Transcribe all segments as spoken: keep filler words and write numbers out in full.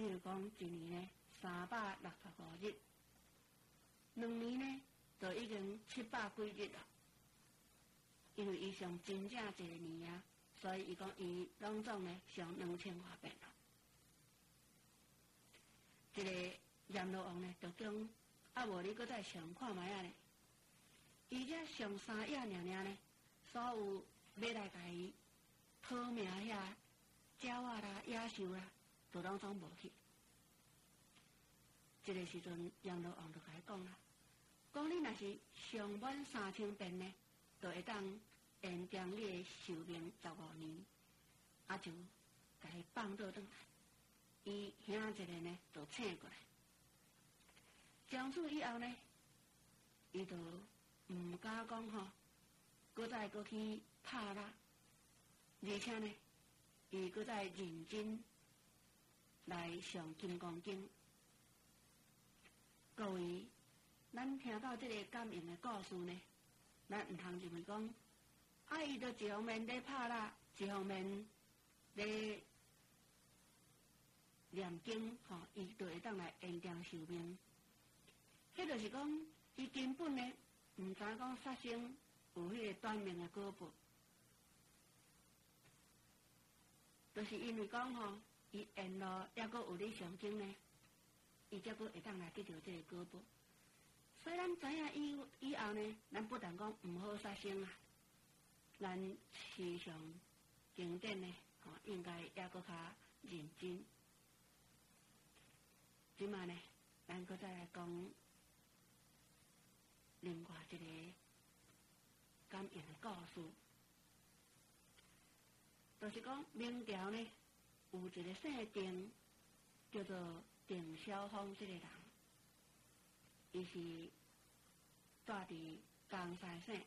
比如讲一年呢三百六十五日，两年呢就已经七百几日了。因为伊上真正一个年啊，所以伊讲伊拢总呢上两千外遍了。这个阎罗王呢，就讲啊，无你搁再上看卖啊呢？伊这上三夜娘娘呢，所有要来甲伊讨命遐鸟啊啦、野兽啦，都拢总无去。这个时阵，阎罗王就甲伊讲啦，讲你若是上满三千遍呢，就会当延长你的寿命十五年，啊就甲伊放倒转来。伊兄一个呢，就请过来。从此以后呢，伊就毋敢讲吼，搁再搁去拍啦，而且呢，伊搁再认真来上金刚经。各位，咱听到这个感应的故事呢，咱毋通认为讲，啊，伊就一方面咧拍啦，一方面咧念经，吼、哦，伊就会当来延长寿命。迄就是讲，伊根本呢，毋知讲杀生有迄个短命的果报，就是因为讲吼，伊缘路抑阁有咧上经呢，伊才阁会当来得到这个果报。所以咱知影以以后呢，咱不但讲毋好杀生啊，咱时常经典呢，吼、哦，应该抑阁较认真。即卖呢，咱搁再来讲另外一个感应的故事，就是讲明朝呢有一个姓丁，叫做丁晓峰这个人，伊是住伫江西省。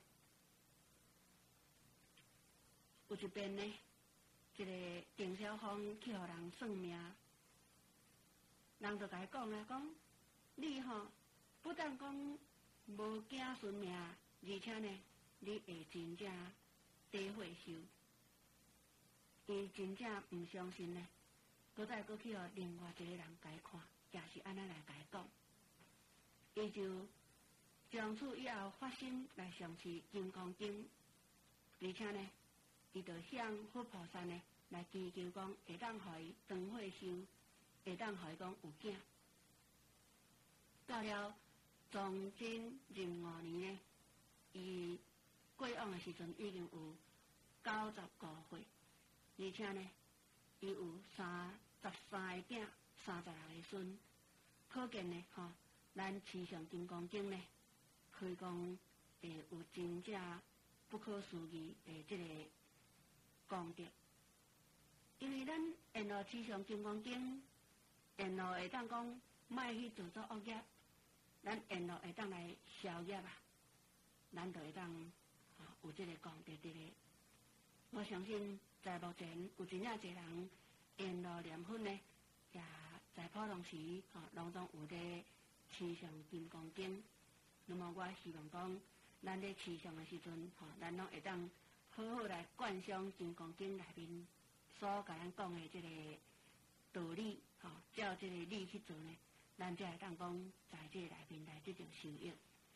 有一遍呢，这个丁晓峰去互人算命。人就甲伊讲啊，讲你吼不但讲无子孙命，而且呢，你会真正得岁寿。伊真正毋相信呢，搁再搁去互另外一个人甲伊看，也是安尼来甲伊讲。伊就从此以后发心来上持金刚经，而且呢，伊就向佛菩萨呢来祈求讲，会当互伊长岁寿。会当互伊讲有囝，到了崇祯壬午年呢，伊过往的时阵已经有九十五岁，而且呢，伊有三十三个囝，三十六个孙，可见呢，吼、哦，咱持上金刚经呢，可以讲诶有真正不可思议诶这个功德，因为咱沿路持上金刚经。沿路会当讲，莫去做做恶业，咱沿路会当来消业啊，咱就会当啊有这个功德伫咧。我相信在目前有真正侪人沿路念佛呢，也在普通时啊，拢总有咧持上金刚经。那么我希望讲，咱咧持上的时阵，吼、啊，咱拢会当好好来观想金刚经内面所甲咱讲的这个道理。吼、哦，照这个理去做呢，咱才会当讲在这个内面来这种受益。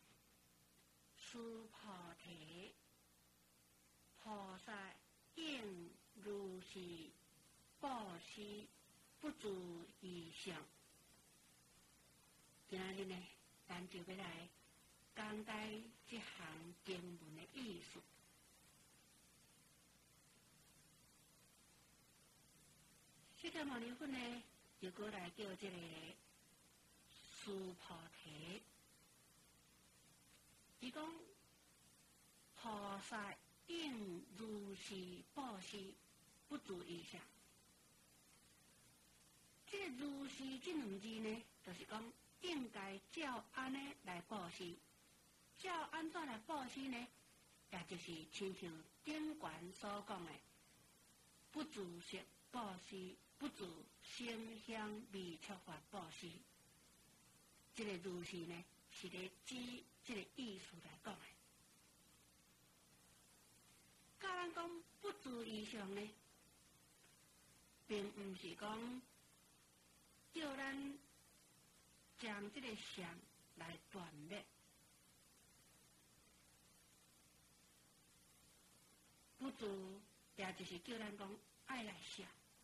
须菩提，菩萨应如是布施，不足以想。今日呢，咱就要来讲解这项经文的意思。释迦牟尼佛呢？就过来叫这个须菩提，伊讲菩萨应如是布施，不足以想。这个如是这两字呢，就是讲应该照安尼来布施，照安怎来布施呢？也就是亲像顶悬所讲的，不自食布施。不自声香味触法布施，这个如是呢，是咧指这个意思来讲的。甲咱讲不足以上呢，并毋是讲咱将这个相来断灭，不足也就是叫咱讲爱来写。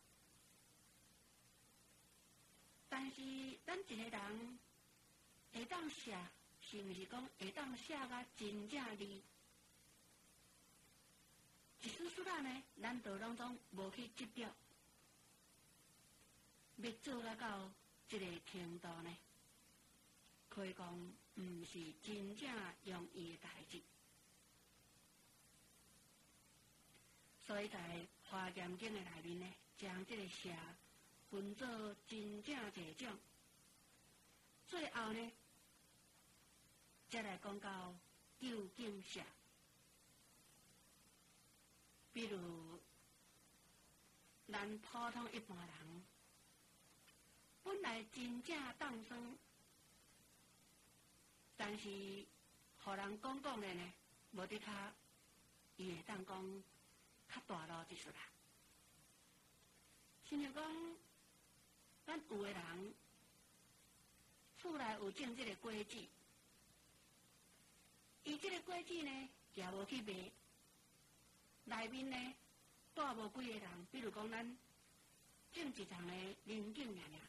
但是咱一个人会当写，是毋是讲会当写甲真正字？一丝丝仔呢，咱都拢总无去执着，要做啊到这个程度呢，可以讲毋是真正容易的代志。所以在《华严经》的内面呢，将这个写分做真正侪种，最后呢，才来讲到究竟写。比如，咱普通一般人，本来真正当生，但是，互人讲讲的呢，无伫较，伊会当讲较大路一撮啦。亲像讲，咱有的人，厝内有种这个果子，伊这个果子呢，也无去卖。内面呢，住无几个人，比如讲咱种一丛的林景尔尔，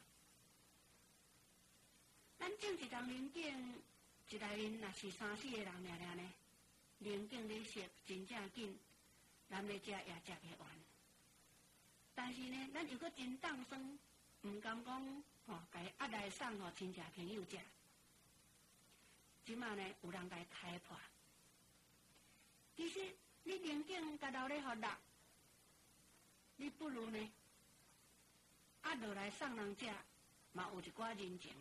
咱种一丛林景，一内面若是三四个人尔尔呢，林景咧熟真正紧，咱要食也食袂完。但是呢，咱又搁真当生，毋甘讲吼，甲伊压来送互亲戚朋友食。即马呢，有人甲伊开破，其实。你宁静甲留咧互人，你不如呢压落来送人食，嘛有一寡人情。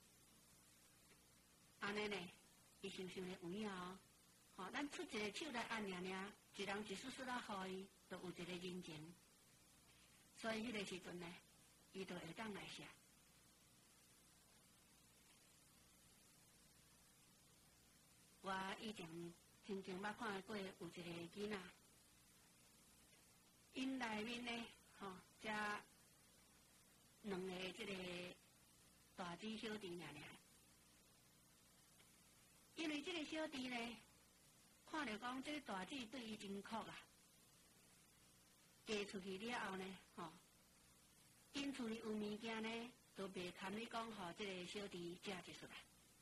安尼呢，伊想想咧有影哦，吼，咱出一个手来按尔尔，一人一丝丝仔互伊，都有一个人情。所以迄个时阵呢，伊就会当来写。我以前。曾经捌看过有一个囡仔，因内面呢，吼、哦，遮两个即个大姊小弟尔尔。因为即个小弟呢，看着讲即个大姊对伊真酷啊，嫁出去了后呢，吼、哦，因厝里有物件呢，都袂堪你讲，互即个小弟食一撮来。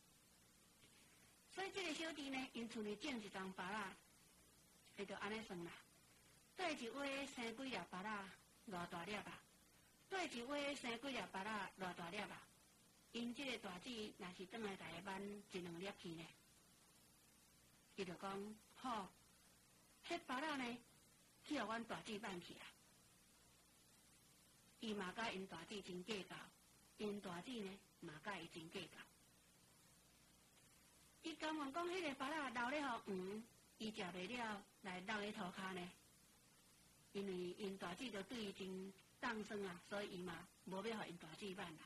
所以，这个小弟呢，因厝里种一丛芭乐，伊就安尼算啦。对一位生几粒芭乐，偌大粒啊？对一位生几粒芭乐，偌大粒啊？因这个大姊若是转来家己挽一两粒去呢，伊就讲好，迄芭乐呢，去互阮大姊挽去啊。伊嘛甲因大姊真计较，因大姊呢嘛甲伊真计较。伊甘愿讲，迄个芭乐留咧互黄，伊食袂了，来留咧涂骹呢。因为因大姊就对伊真当生啊，所以伊嘛无要互因大姊挽啦。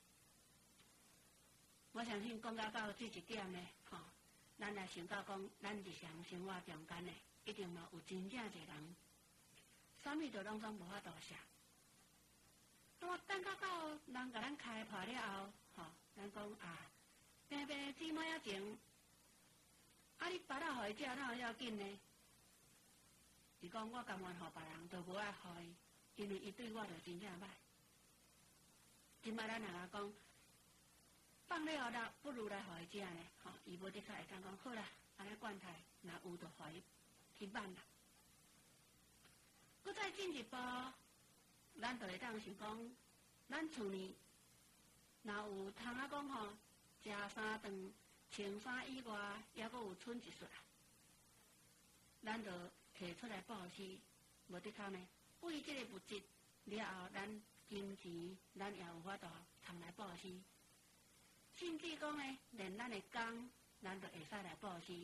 我相信讲到到这一点呢，吼、哦，咱来想到讲，咱日常生活中间呢，一定嘛有真正一个人，啥物都拢总无法度写。那么等到到人甲咱开破了后，吼、哦，咱讲啊，平平姊妹仔情。啊！你芭乐互伊食，哪有要紧呢？是讲我甘愿互别人，都无爱互伊，因为伊对我就真正歹。即摆咱若讲讲，放了后啦，不如来互伊食呢。吼、哦，伊无得较会当讲好啦，安尼惯态，若有就互伊去挽啦。佮再进一步，咱就会当想讲，咱厝里若有通啊讲吼，食三顿。穿衫以外，还阁有剩一撮啊，咱就摕出来布施，无得靠呢。为这个物质了后，咱金钱咱也有法度通来布施，甚至讲呢，连咱的工，咱都会使来布施。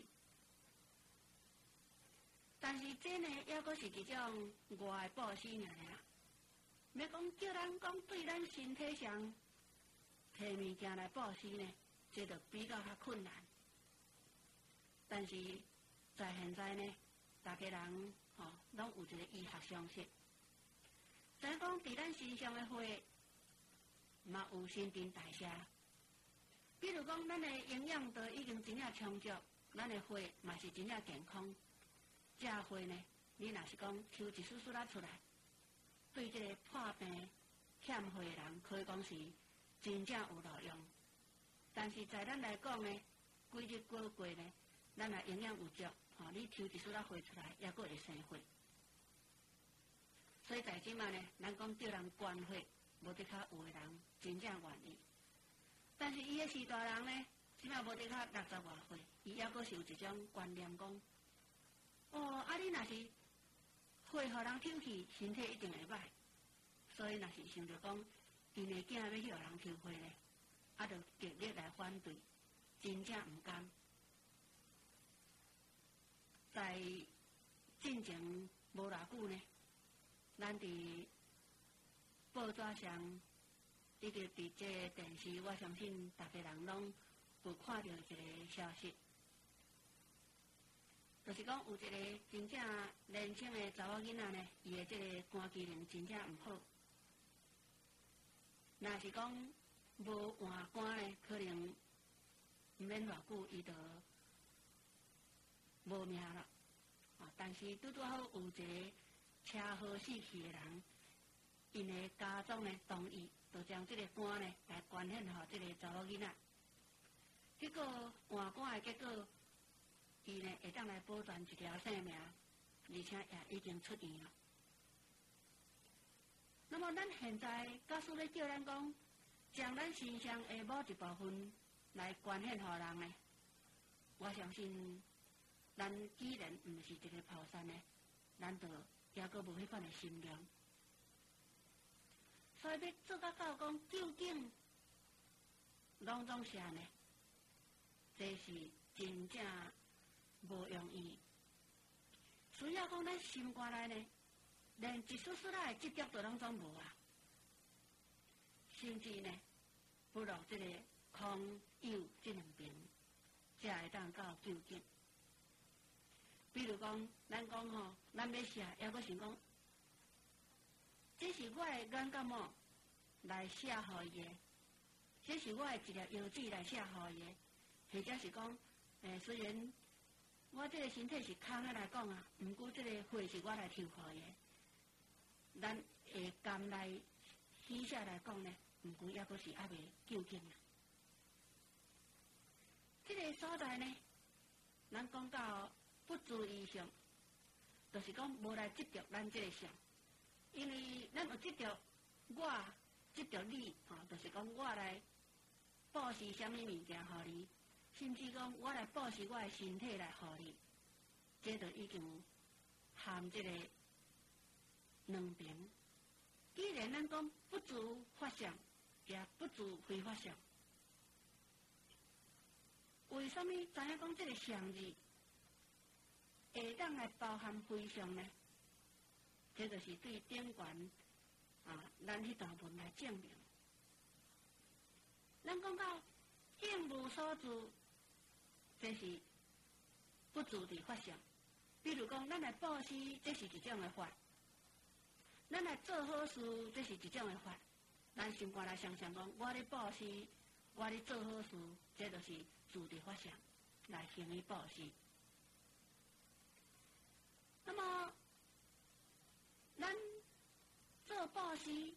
但是这呢，还阁是一种外的布施尔尔，要讲叫咱讲对咱身体上摕物件来布施呢。这就比较较困难，但是在现在呢，大家人吼拢、哦、有一个医学常识，就讲伫咱身上的血， 嘛有新陈代谢。比如讲，咱的营养都已经真正充足，咱的血嘛是真正健康。食血呢，你若是讲抽一丝丝仔出来，对这个破病欠血的人，可以讲是真正有路用。但是在咱来讲呢，几日过过呢，咱若营养有足，吼、哦，你抽一丝仔血出来，也阁会生血。所以在即卖呢，咱讲叫人捐血，无得较有的人真正愿意。但是伊个是大人呢，即卖无得较六十外岁，伊还阁是有一种观念讲，哦，啊你若是血互人抽去，身体一定会歹。所以若是想着讲，因的囝要去互人抽血呢，啊，就极力来反对，真正毋甘。在进前无偌久呢，咱伫报纸上，以及伫这个电视，我相信大家人拢有看到一个消息，就是讲有一个真正年轻的查某囡仔呢，伊的这个肝机能真正毋好。若是讲无换肝呢，可能毋免偌久，伊就无命了。啊，但是拄拄好有一个车祸死去的人，因的家长呢同意，就将这个肝呢来捐献予这个查某囡仔。结果换肝的结果，伊呢会当来保全一条性命，而且也已经出院了。那么咱现在教师咧叫咱讲，将咱身上的某一部分来捐献予人呢，我相信咱既然毋是一个菩萨呢，咱就也阁无迄款的心量。所以要做到到讲，究竟拢总啥呢？这是真正无容易。需要讲咱心肝内呢，连一丝丝仔的执着都拢总无啊，甚至呢，不如这个空有这两边，才会当到究竟。比如讲，咱讲吼，咱要写，还阁想讲，这是我的眼感冒来写予伊的，这是我的一粒药剂来写予伊的，或者是讲，诶、欸，虽然我这个身体是空的来讲啊，毋过这个血是我来抽予伊的，咱会甘来写下来讲呢，毋过还阁是还未究竟啊。这个所在呢，咱讲到不注意上，就是讲无来执着咱这个相，因为咱有执着我，执着你，吼、哦，就是讲我来布施什么物件予你，甚至讲我来布施我的身体来予你，这就已经含这个两边。既然咱讲不足法相，也不足非法相，为什么知影讲这个相字会当来包含非相呢？这就是对顶悬啊，咱迄段文来证明。咱讲到应无所住，这是不住的法相。比如讲，咱来布施，这是一种的法；咱来做好事，这是一种的法。咱心肝来想想讲，我咧布施，我咧做好事，这就是住的法相来行于布施。那么，咱做布施，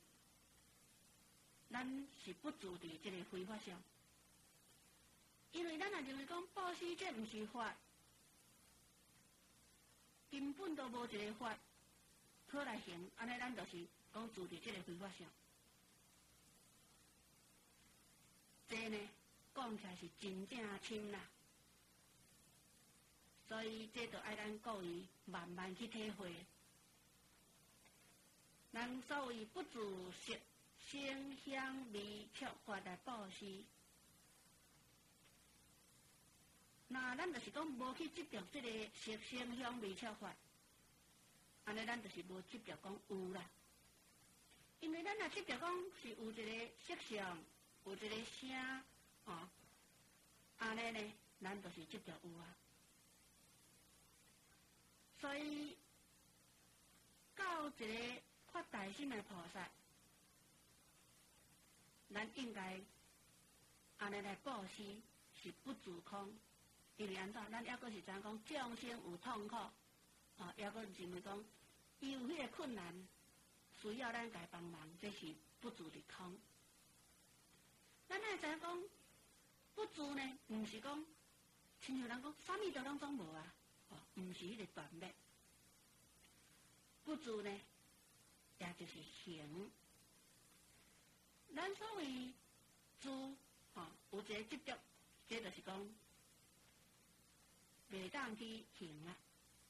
咱是不住的这个非法相，因为咱若认为讲布施这毋是法，根本都无一个法可来行，安尼咱就是讲住的这个非法相。这呢，讲起来是真正深啦。所以这就爱咱各位慢慢去体会。咱所谓不自色、声、香、味、触法来布施，那咱就是讲无去执着这个色、声、香、味、触法，安尼咱就是无执着讲有啦。因为咱若执着讲是有一个色相，有一个声，哦，安尼呢，咱就是执着有啊。所以，到一个发大心的菩萨，咱咱应该安尼来布施是不自空，因为安怎？咱抑阁是知影讲众生有痛苦，哦，抑阁认为讲伊有迄个困难，需要咱家帮忙，这是不自的空。咱爱知影讲不自呢，毋是讲亲像人讲啥物都拢总无啊，哦，毋是迄个断灭。不自呢，也就是行。咱所谓自，吼、哦，有一个执着，这就是讲袂当去行啊。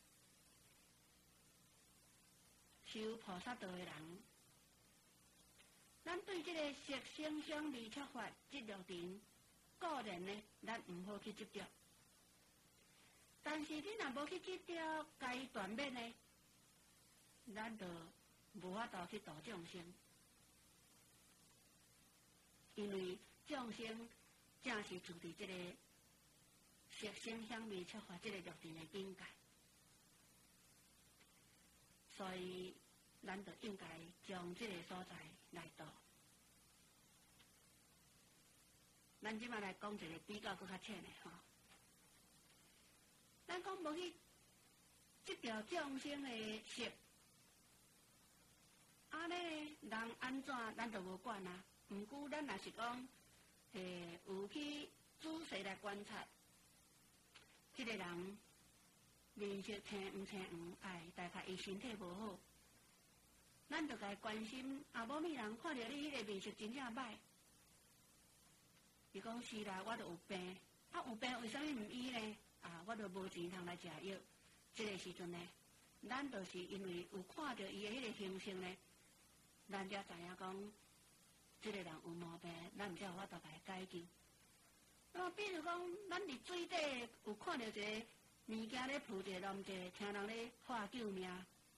修菩萨道的人，咱对这个色声香味触法这六尘，固然呢，咱毋好去执着。但是你若无去执着，该断灭呢，咱就无法度去度众生。因为众生正是住伫这个色声香味触法这个六尘的境界，所以咱就应该将这个所在来度。咱即摆来讲一个比较搁较浅的吼，咱讲无去执着众生的色，安尼人安怎咱就无管啊。毋过，咱若是讲，诶，有去仔细来观察，即、这个人面色青毋青黄，哎，大概伊身体无好，咱就该关心。啊，某物人看到你迄个面色真正歹，伊讲是啦，我著有病，啊有病为什么毋医呢？啊，我著无钱通来食药。即、这个时阵呢，咱就是因为有看到伊的迄个形象呢，咱才知影讲。这个人有毛病，咱才有法度来解救。那么，比如讲，咱伫水底有看到一个物件咧浮者、浪者，听人咧喊救命，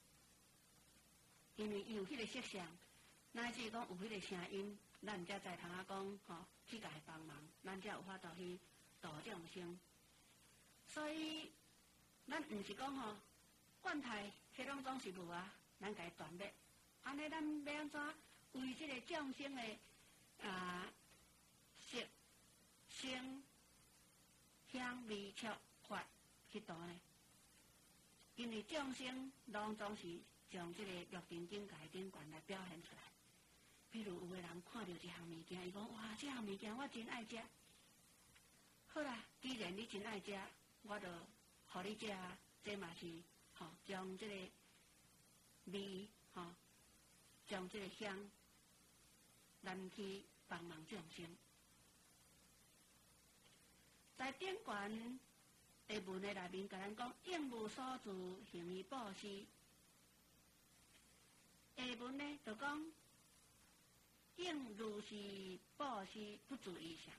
因为伊有迄个色相，乃至讲有迄个声音，咱才在通啊讲吼，去甲伊帮忙，咱才有法度去度众生。所以，咱毋是讲吼，惯态迄拢总是无啊，咱甲伊断灭。安尼，咱要安怎？为这个众生的啊色、声、香、味、触、法去度呢？因为众生拢总是将这个六尘境界顶悬来表现出来。比如有个人看到一项物件，伊讲哇，这项物件我真爱食。好啦，既然你真爱食，我就互你食，这嘛是吼、哦，将这个味吼、哦，将这个香。咱去帮忙众生，在顶悬的文的内面，甲咱讲应无所住，行于布施。下文呢，就讲应如是布施，不住异相。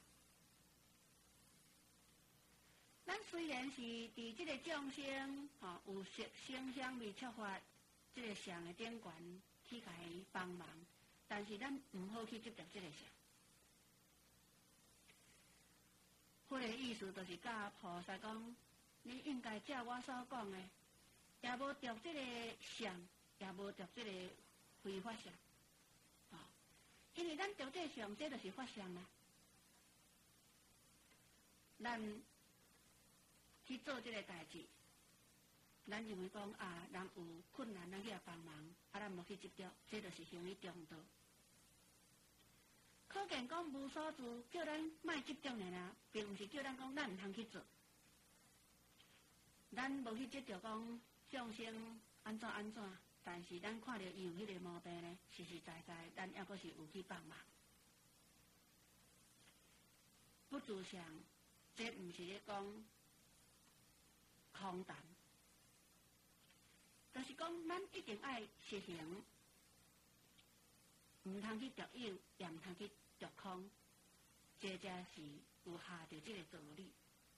咱虽然是伫这个众生吼、哦、有色声香味触法这个相的顶悬去甲伊帮忙。但是咱毋好去执着这个相，迄个意思就是教菩萨讲，你应该照我所讲的，也无着这个相，也无着这个非法相，啊、哦，因为咱着这个相，这就是法相啦。咱去做这个代志，咱认为讲啊，人有困难，咱去帮忙，啊，咱无去执着，这就是行于中道。可见讲无所住，叫咱莫执着的啦，并毋是叫咱讲咱毋通去做。咱无去执着讲众生安怎安怎，但是咱看到伊有迄个毛病呢，实实在在，咱抑阁是有去帮忙。不自相，这毋是咧讲空谈，就是讲咱一定爱实行，毋通去着有，也毋通去着空，这才是有下着这个道理。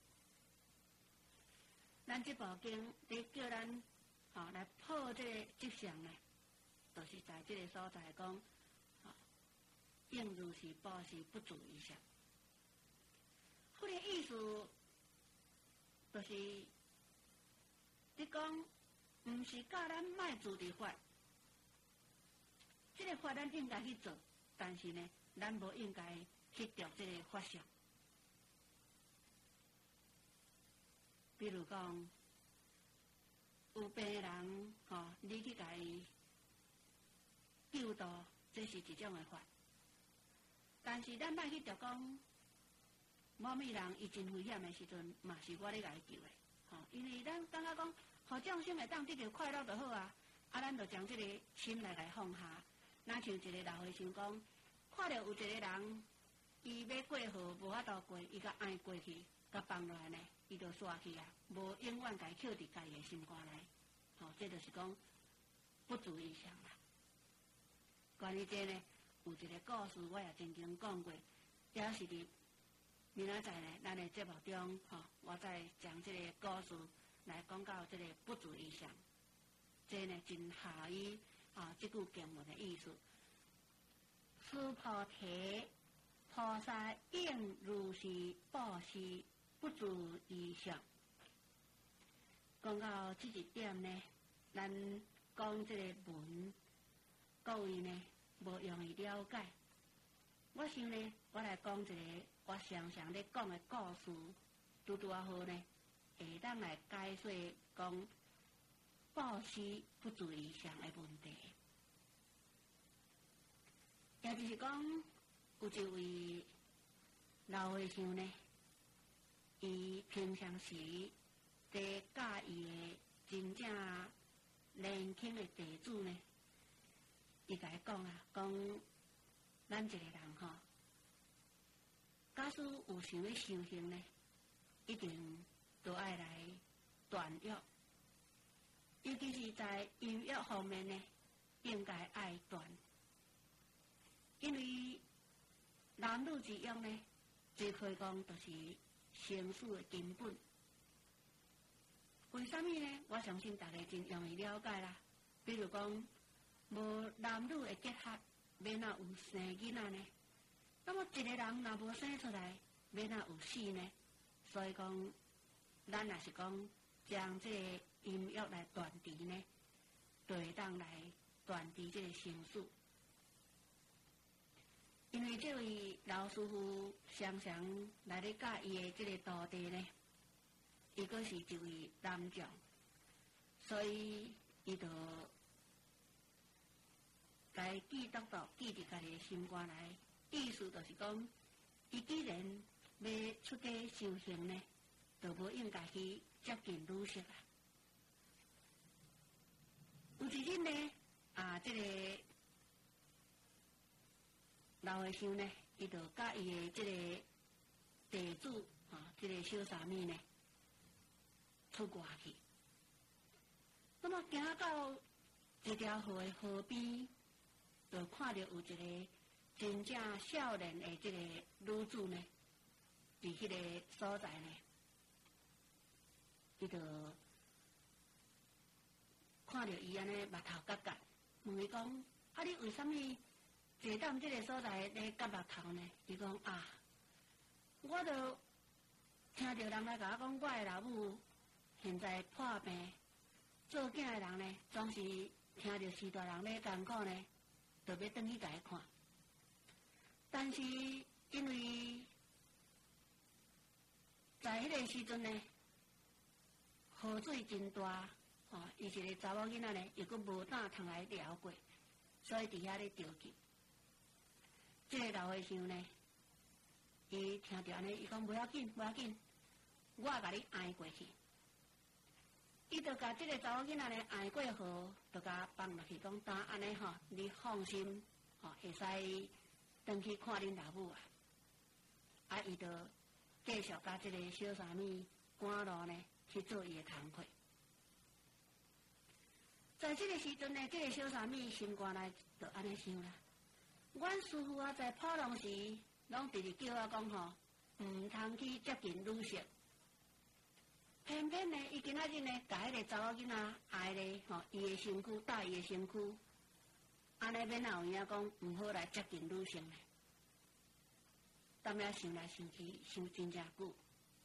咱这部经咧叫咱吼、哦、来破这个执相呢，就是在这个所在讲，吼、哦、应如是布施，不住异相。迄、那个意思就是你讲，毋是教咱莫自伫法，这个法咱应该去做，但是呢， 咱无应该去着这个法相。比如讲，有病的人，吼、哦，你去甲伊救度，这是一种的法。但是咱莫去着讲，某物人伊真危险的时阵，嘛是我咧甲伊救的，吼、哦，因为咱感觉讲，互众生会当得到快乐就好啊，啊，咱就将这个心来来放下。若像一个老和尚讲，看到有一个人，伊要过河无法度过，伊甲爱过去，甲放落来呢，伊就煞去啊，无永远家扣伫家己的心肝内，吼、哦，这就是讲不足影响啦。关于这呢，有一个故事，我也曾经讲过，也是伫明仔载呢，咱的节目中，吼、哦，我再将这个故事来讲到这个不足影响，这呢真合于啊这句经文的意思。须菩提，菩萨应如是布施，不足以上。讲到这一点呢，咱讲这个文，各位呢无容易了解。我想呢，我来讲一个我常常咧讲的故事，拄拄啊好呢，会当来解说讲布施不足以上的问题。也就是讲，有一位老和尚呢，伊平常时在教伊的真正年轻的弟子呢，伊甲伊讲啊，讲咱一个人吼，假使有想要修行呢，一定都爱来断欲，尤其是在淫欲方面呢，应该爱断。因为男女之欲呢，最可以讲就是生死的根本。为什么呢？我相信大家真容易了解啦。比如讲，无男女的结合，要哪有生囡仔呢？那么一个人若无生出来，要哪有死呢？所以讲，咱若是讲将这个淫欲来断除呢，就会当来断除这个生死。因为这位老师傅常常来咧教伊的这个徒弟呢，伊阁是一位男将，所以伊就该记督到记伫家己的心肝内，意思就是讲，伊既然要出家修行呢，就无应该去接近女色啊。有一日呢，啊，这个老和尚呢，伊就甲伊的这个弟子啊，这个小沙弥呢，出外去。那么行到一条河的河边，就看到有一个真正少年的这个女子呢，伫迄个所在呢，伊就看到伊安尼目头夹夹，问伊讲：啊，你为什么坐踮这个所在咧夹目头呢？伊讲啊，我就听到人来甲我讲，我的老母现在破病，做囝的人呢，总是听到四大人咧艰苦呢，就要转去甲伊看。但是因为在迄个时阵呢，河水真大，吼、哦，伊一个查某囡仔呢，又阁无胆通来撩过，所以伫遐咧着急。这个老和尚呢，伊听到安尼，伊讲不要紧，不要紧，我甲你挨过去。伊就甲这个查某囡仔呢挨过河，就甲放落去，讲当安尼吼，你放心，吼、哦，会使转去看恁老母啊。啊，伊就继续甲这个小沙弥赶路呢去做伊的工课。在这个时阵呢，这个小沙弥心肝内就安尼想啦。阮师父啊，在普通时，拢直直叫我讲吼，毋通去接近女色。偏偏呢，伊今仔日呢，甲迄个查某囡仔挨咧吼，伊的身躯搭伊的身躯，安尼免哪有影讲毋好来接近女性呢？踮遐想来想去，想真正久，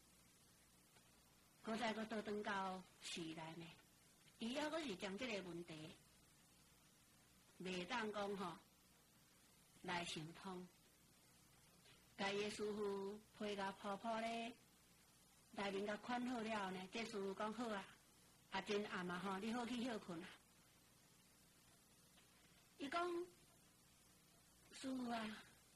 搁再搁倒转到寺内呢，伊还阁是将即个问题，袂当讲吼来想通。 家己的师傅批甲泡泡咧，内面甲款好了呢，这师傅讲好啊，啊真暗嘛吼，你好去休困啊。伊讲，师傅啊，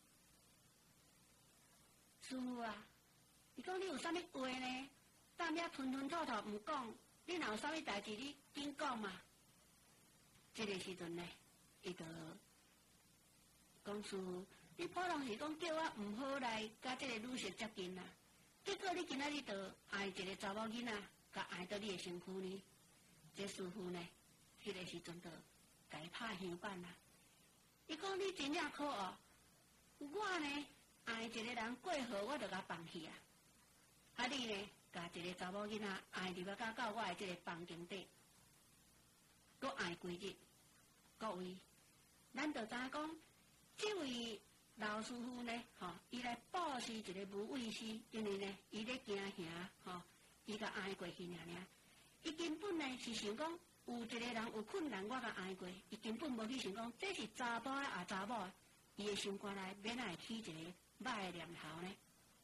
师傅啊，伊讲你有啥物话呢？当遐吞吞吐吐毋讲，你若有啥物代志，你紧讲嘛。这个时阵呢，伊就讲师傅，你普通是讲叫我毋好来甲这个女婿接近啦，结果你今仔日就爱一个查某囡仔，甲爱到你的身躯呢。这师傅呢，迄、那个时阵就甲伊拍响板啦。伊讲你真正可恶，我呢爱一个人过河，我就甲放弃啊。啊你呢，甲一个查某囡仔爱入啊，甲到我的这个房间底，搁爱几日。各位，咱就知影讲，这位老师傅呢，吼、哦，伊来报是一个无畏师，因为呢，伊咧行侠，吼、哦，伊甲爱过去尔尔。伊根本呢是想讲，有一个人有困难，我甲爱过，伊根本无去想讲，这是查甫的也查某的，伊的心肝内免来起一个歹的念头呢。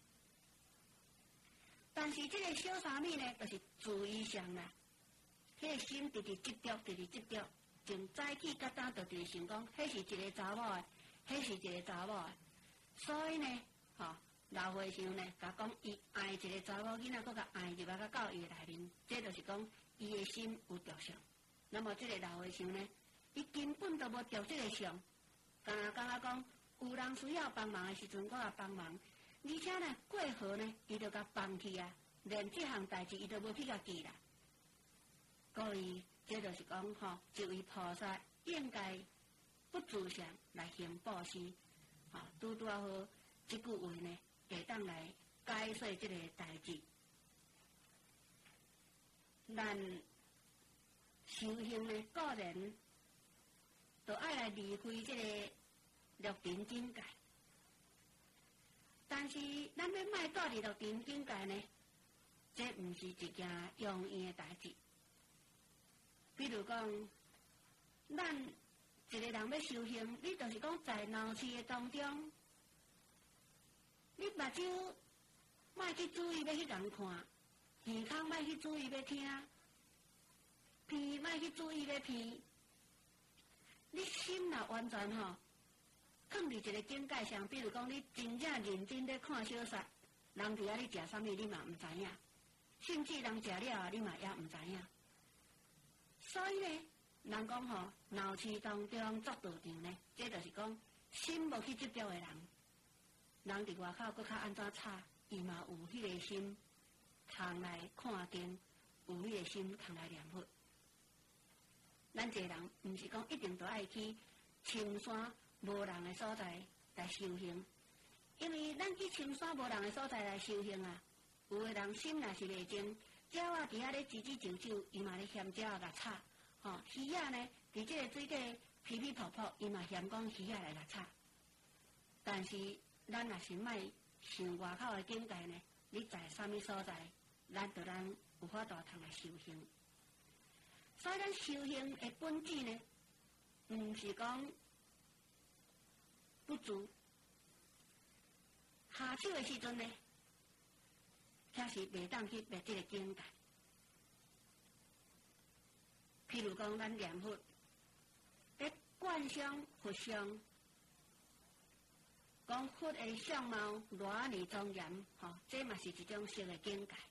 但是这个小三妹呢，就是自意上啦，迄、那个心直直执着，直直执着。从早起到当就直想讲，迄是一个查某的，迄是一个查某的，所以呢，吼、哦、老和尚呢，甲讲伊爱一个查某囡仔，搁甲爱入啊到伊的内面，这就是讲伊的心有着相。那么这个老和尚呢，伊根本都无着这个相，敢若敢若讲有人需要帮忙的时阵，我甲帮忙，而且呢过河呢，伊就甲放弃啊，连这项代志伊都无去甲记啦，所以。这就是讲吼，一位菩萨应该不自相来行布施，啊，拄拄好这句话呢，会当来解说这个代志。咱修行呢，个人都爱来离开这个六尘境界，但是咱要卖到伫六尘境界呢，这毋是一件容易的代志。比如讲，咱一个人要修行，你就是讲在闹市的当中，你目睭莫去注意要去人看，耳孔莫去注意要听，鼻莫去注意要鼻，你心若完全吼，放伫一个境界上，比如讲你真正认真咧看小说，人伫遐你食啥物你嘛毋知影，甚至人食了啊你嘛也毋知影。所以呢，人讲吼，闹市当中作道场呢，这就是讲心无去执着的人，人伫外口佫较安怎吵，伊嘛有迄个心，通来看经，有迄个心通来念佛。咱一个人毋是讲一定都爱去深山无人的所在来修行，因为咱去深山无人的所在来修行啊，有的人心若是袂静。鸟仔伫遐咧吱吱啾啾，伊嘛咧嫌鸟仔甲吵；吼，鱼仔呢，伫即个水底噼噼泡泡，伊嘛嫌讲鱼仔来甲吵。但是咱若是莫想外口的境界呢，你在啥物所在，咱就咱有法度通来修行。所以咱修行的本质呢，毋是讲不足，下手的时阵呢。则是袂当去灭这个境界。譬如讲，咱念佛，咧观想佛像，讲佛的相貌偌尔庄严，吼，这嘛是一种新的境界。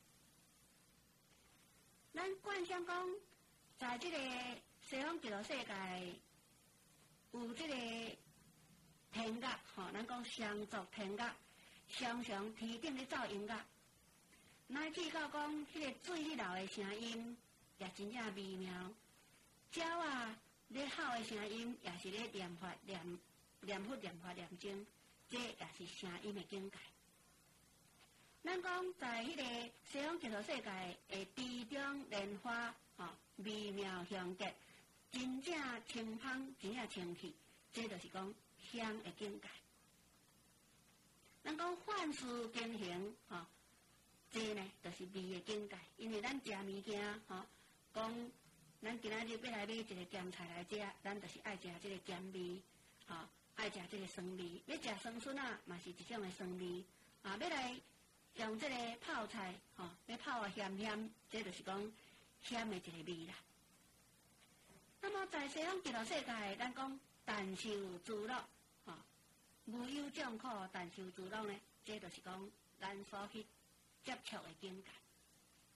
咱观想讲，在这个西方极乐世界，有这个天乐，吼，咱讲相作天乐，常常天顶咧奏音乐。乃至到讲，迄个水里流的声音也真正美妙，鸟啊咧吼的声音也是咧念法、念念佛、念法、念经，这也是声音的境界。咱讲在迄个西方极乐世界的地中莲花，吼、哦、美妙香洁，真正清芳，真正清气，这就是讲香的境界。咱讲幻事经行，吼、哦。这呢，就是味的境界，因为咱食物件，吼、哦，讲咱今仔日要来买一个咸菜来食，咱就是爱食这个咸味，吼、哦， 爱食这个酸味，要食酸笋啊，嘛是一种的酸味。啊，要来用这个泡菜，吼、哦，要泡啊咸咸，这就是讲咸的一个味啦。那么在西方极乐世界，咱讲但受自乐，吼、哦，无忧众苦，但受自乐呢，这就是讲咱所去接触的境界。